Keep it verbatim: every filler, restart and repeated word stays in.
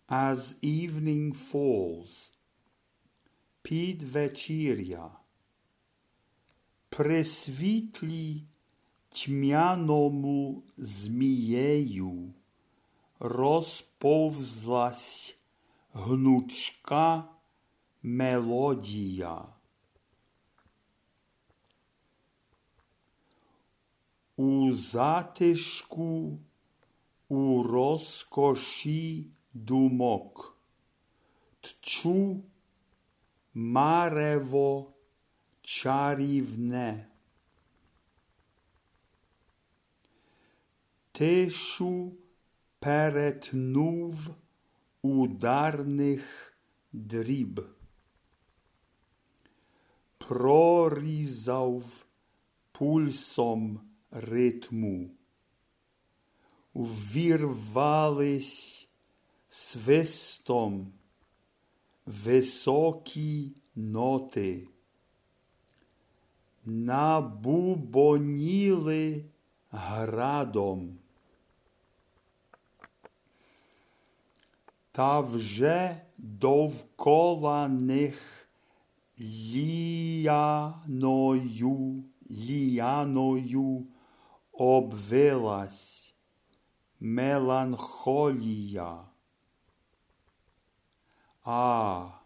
As evening falls, підвечір'я, при світлі тьмяному змією розповзлась гнучка мелодія. У затишку, у розкоші думок тчу марево чарівне. Тишу перетнув ударних дріб, прорізав пульсом ритму, ввірвались свистом високі ноти, набубоніли градом. Та вже довкола них ліяною, ліяною обвилась меланхолія. А